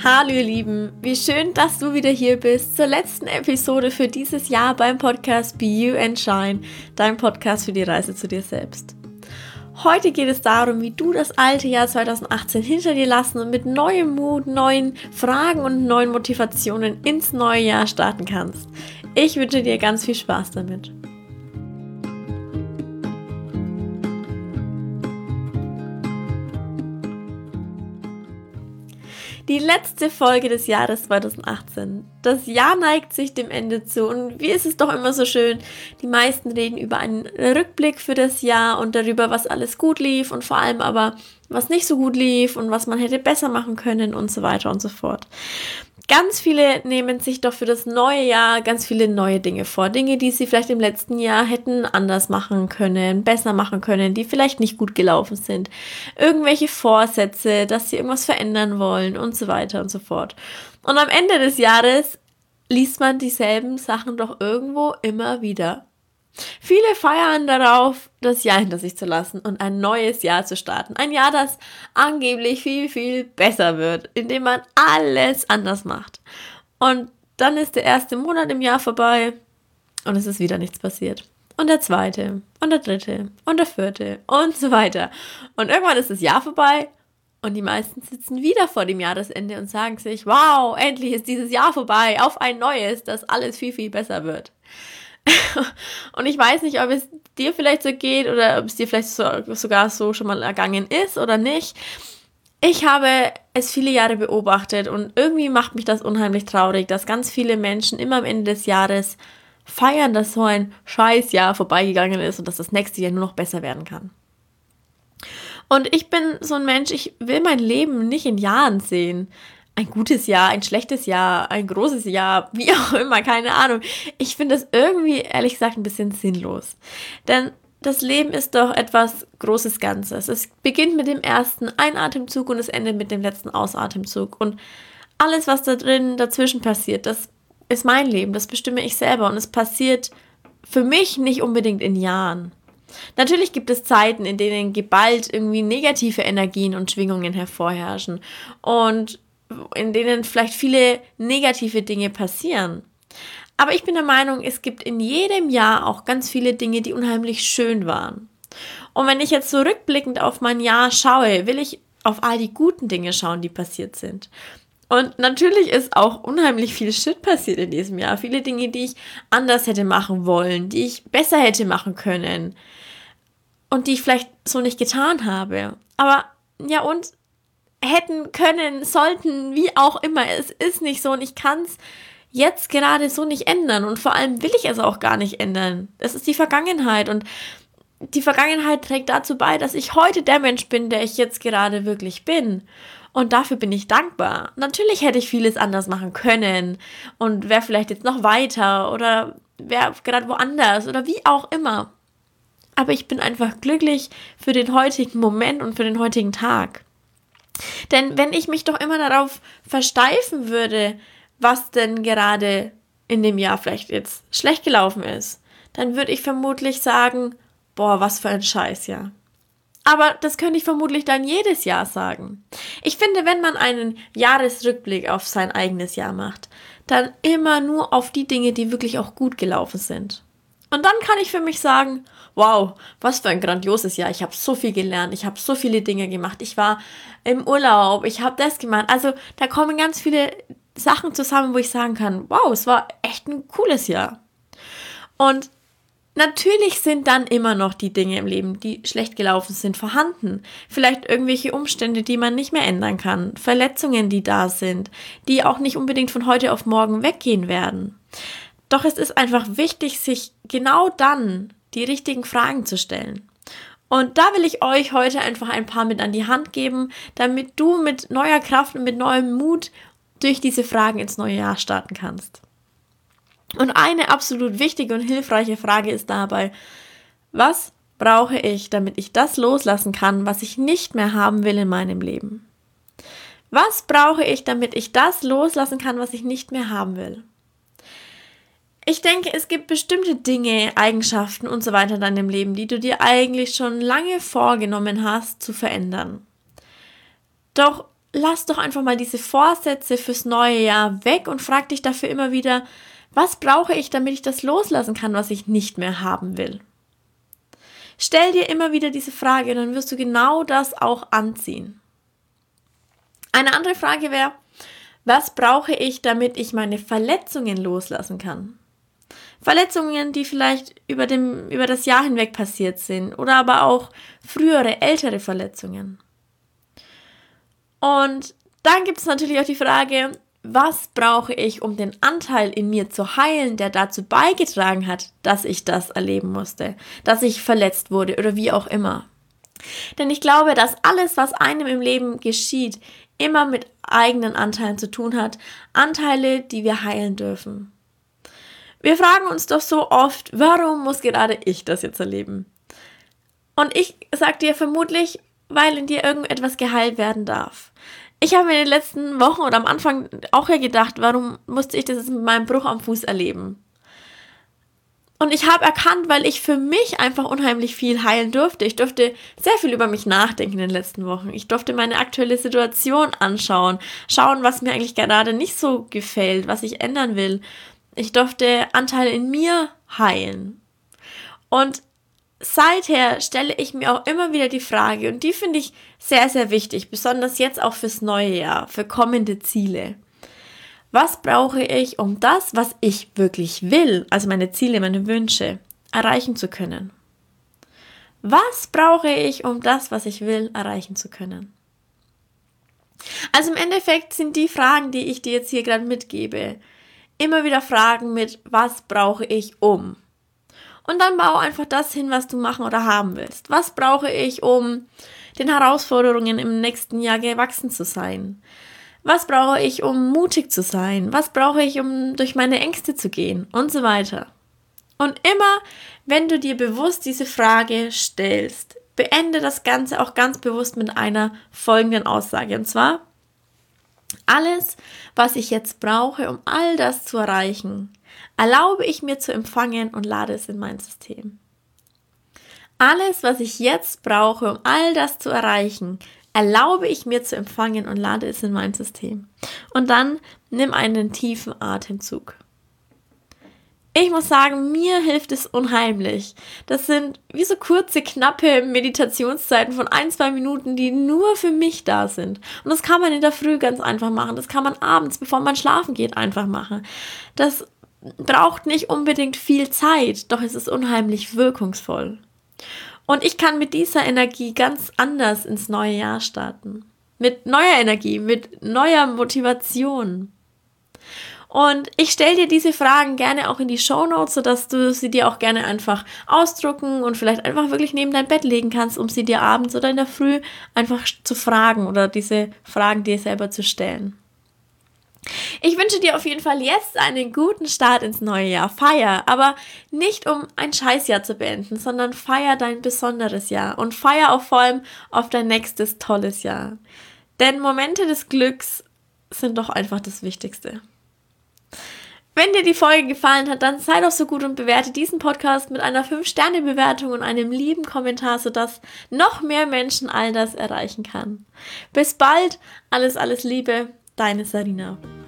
Hallo ihr Lieben, wie schön, dass du wieder hier bist zur letzten Episode für dieses Jahr beim Podcast Be You and Shine, dein Podcast für die Reise zu dir selbst. Heute geht es darum, wie du das alte Jahr 2018 hinter dir lassen und mit neuem Mut, neuen Fragen und neuen Motivationen ins neue Jahr starten kannst. Ich wünsche dir ganz viel Spaß damit. Die letzte Folge des Jahres 2018. Das Jahr neigt sich dem Ende zu und wie ist es doch immer so schön, die meisten reden über einen Rückblick für das Jahr und darüber, was alles gut lief und vor allem aber, was nicht so gut lief und was man hätte besser machen können und so weiter und so fort. Ganz viele nehmen sich doch für das neue Jahr ganz viele neue Dinge vor. Dinge, die sie vielleicht im letzten Jahr hätten anders machen können, besser machen können, die vielleicht nicht gut gelaufen sind. Irgendwelche Vorsätze, dass sie irgendwas verändern wollen und so weiter und so fort. Und am Ende des Jahres liest man dieselben Sachen doch irgendwo immer wieder. Viele feiern darauf, das Jahr hinter sich zu lassen und ein neues Jahr zu starten. Ein Jahr, das angeblich viel, viel besser wird, indem man alles anders macht. Und dann ist der erste Monat im Jahr vorbei und es ist wieder nichts passiert. Und der zweite und der dritte und der vierte und so weiter. Und irgendwann ist das Jahr vorbei und die meisten sitzen wieder vor dem Jahresende und sagen sich, wow, endlich ist dieses Jahr vorbei, auf ein neues, das alles viel, viel besser wird. Und ich weiß nicht, ob es dir vielleicht so geht oder ob es dir vielleicht sogar so schon mal ergangen ist oder nicht. Ich habe es viele Jahre beobachtet und irgendwie macht mich das unheimlich traurig, dass ganz viele Menschen immer am Ende des Jahres feiern, dass so ein Scheißjahr vorbeigegangen ist und dass das nächste Jahr nur noch besser werden kann. Und ich bin so ein Mensch, ich will mein Leben nicht in Jahren sehen. Ein gutes Jahr, ein schlechtes Jahr, ein großes Jahr, wie auch immer, keine Ahnung. Ich finde das irgendwie, ehrlich gesagt, ein bisschen sinnlos. Denn das Leben ist doch etwas Großes Ganzes. Es beginnt mit dem ersten Einatemzug und es endet mit dem letzten Ausatemzug. Und alles, was da drin dazwischen passiert, das ist mein Leben, das bestimme ich selber. Und es passiert für mich nicht unbedingt in Jahren. Natürlich gibt es Zeiten, in denen geballt irgendwie negative Energien und Schwingungen hervorherrschen. Und in denen vielleicht viele negative Dinge passieren. Aber ich bin der Meinung, es gibt in jedem Jahr auch ganz viele Dinge, die unheimlich schön waren. Und wenn ich jetzt so rückblickend auf mein Jahr schaue, will ich auf all die guten Dinge schauen, die passiert sind. Und natürlich ist auch unheimlich viel Shit passiert in diesem Jahr. Viele Dinge, die ich anders hätte machen wollen, die ich besser hätte machen können und die ich vielleicht so nicht getan habe. Aber ja, und hätten, können, sollten, wie auch immer. Es ist nicht so und ich kann es jetzt gerade so nicht ändern und vor allem will ich es auch gar nicht ändern. Das ist die Vergangenheit und die Vergangenheit trägt dazu bei, dass ich heute der Mensch bin, der ich jetzt gerade wirklich bin. Und dafür bin ich dankbar. Natürlich hätte ich vieles anders machen können und wäre vielleicht jetzt noch weiter oder wäre gerade woanders oder wie auch immer. Aber ich bin einfach glücklich für den heutigen Moment und für den heutigen Tag. Denn wenn ich mich doch immer darauf versteifen würde, was denn gerade in dem Jahr vielleicht jetzt schlecht gelaufen ist, dann würde ich vermutlich sagen, boah, was für ein Scheißjahr. Aber das könnte ich vermutlich dann jedes Jahr sagen. Ich finde, wenn man einen Jahresrückblick auf sein eigenes Jahr macht, dann immer nur auf die Dinge, die wirklich auch gut gelaufen sind. Und dann kann ich für mich sagen, wow, was für ein grandioses Jahr. Ich habe so viel gelernt, ich habe so viele Dinge gemacht. Ich war im Urlaub, ich habe das gemacht. Also da kommen ganz viele Sachen zusammen, wo ich sagen kann, wow, es war echt ein cooles Jahr. Und natürlich sind dann immer noch die Dinge im Leben, die schlecht gelaufen sind, vorhanden. Vielleicht irgendwelche Umstände, die man nicht mehr ändern kann. Verletzungen, die da sind, die auch nicht unbedingt von heute auf morgen weggehen werden. Doch es ist einfach wichtig, sich genau dann die richtigen Fragen zu stellen. Und da will ich euch heute einfach ein paar mit an die Hand geben, damit du mit neuer Kraft und mit neuem Mut durch diese Fragen ins neue Jahr starten kannst. Und eine absolut wichtige und hilfreiche Frage ist dabei, was brauche ich, damit ich das loslassen kann, was ich nicht mehr haben will in meinem Leben? Was brauche ich, damit ich das loslassen kann, was ich nicht mehr haben will? Ich denke, es gibt bestimmte Dinge, Eigenschaften und so weiter in deinem Leben, die du dir eigentlich schon lange vorgenommen hast zu verändern. Doch lass doch einfach mal diese Vorsätze fürs neue Jahr weg und frag dich dafür immer wieder, was brauche ich, damit ich das loslassen kann, was ich nicht mehr haben will? Stell dir immer wieder diese Frage, dann wirst du genau das auch anziehen. Eine andere Frage wäre, was brauche ich, damit ich meine Verletzungen loslassen kann? Verletzungen, die vielleicht über das Jahr hinweg passiert sind oder aber auch frühere, ältere Verletzungen. Und dann gibt es natürlich auch die Frage, was brauche ich, um den Anteil in mir zu heilen, der dazu beigetragen hat, dass ich das erleben musste, dass ich verletzt wurde oder wie auch immer. Denn ich glaube, dass alles, was einem im Leben geschieht, immer mit eigenen Anteilen zu tun hat, Anteile, die wir heilen dürfen. Wir fragen uns doch so oft, warum muss gerade ich das jetzt erleben? Und ich sag dir vermutlich, weil in dir irgendetwas geheilt werden darf. Ich habe in den letzten Wochen oder am Anfang auch gedacht, warum musste ich das jetzt mit meinem Bruch am Fuß erleben? Und ich habe erkannt, weil ich für mich einfach unheimlich viel heilen durfte. Ich durfte sehr viel über mich nachdenken in den letzten Wochen. Ich durfte meine aktuelle Situation anschauen, schauen, was mir eigentlich gerade nicht so gefällt, was ich ändern will. Ich durfte Anteile in mir heilen. Und seither stelle ich mir auch immer wieder die Frage, und die finde ich sehr, sehr wichtig, besonders jetzt auch fürs neue Jahr, für kommende Ziele. Was brauche ich, um das, was ich wirklich will, also meine Ziele, meine Wünsche, erreichen zu können? Was brauche ich, um das, was ich will, erreichen zu können? Also im Endeffekt sind die Fragen, die ich dir jetzt hier gerade mitgebe, immer wieder Fragen mit, was brauche ich, um? Und dann bau einfach das hin, was du machen oder haben willst. Was brauche ich, um den Herausforderungen im nächsten Jahr gewachsen zu sein? Was brauche ich, um mutig zu sein? Was brauche ich, um durch meine Ängste zu gehen? Und so weiter. Und immer, wenn du dir bewusst diese Frage stellst, beende das Ganze auch ganz bewusst mit einer folgenden Aussage. Und zwar, alles, was ich jetzt brauche, um all das zu erreichen, erlaube ich mir zu empfangen und lade es in mein System. Alles, was ich jetzt brauche, um all das zu erreichen, erlaube ich mir zu empfangen und lade es in mein System. Und dann nimm einen tiefen Atemzug. Ich muss sagen, mir hilft es unheimlich. Das sind wie so kurze, knappe Meditationszeiten von 1-2 Minuten, die nur für mich da sind. Und das kann man in der Früh ganz einfach machen. Das kann man abends, bevor man schlafen geht, einfach machen. Das braucht nicht unbedingt viel Zeit, doch es ist unheimlich wirkungsvoll. Und ich kann mit dieser Energie ganz anders ins neue Jahr starten. Mit neuer Energie, mit neuer Motivation. Und ich stelle dir diese Fragen gerne auch in die Shownotes, sodass du sie dir auch gerne einfach ausdrucken und vielleicht einfach wirklich neben dein Bett legen kannst, um sie dir abends oder in der Früh einfach zu fragen oder diese Fragen dir selber zu stellen. Ich wünsche dir auf jeden Fall jetzt einen guten Start ins neue Jahr. Feier, aber nicht um ein Scheißjahr zu beenden, sondern feier dein besonderes Jahr und feier auch vor allem auf dein nächstes tolles Jahr. Denn Momente des Glücks sind doch einfach das Wichtigste. Wenn dir die Folge gefallen hat, dann sei doch so gut und bewerte diesen Podcast mit einer 5-Sterne-Bewertung und einem lieben Kommentar, sodass noch mehr Menschen all das erreichen kann. Bis bald, alles Liebe, deine Sarina.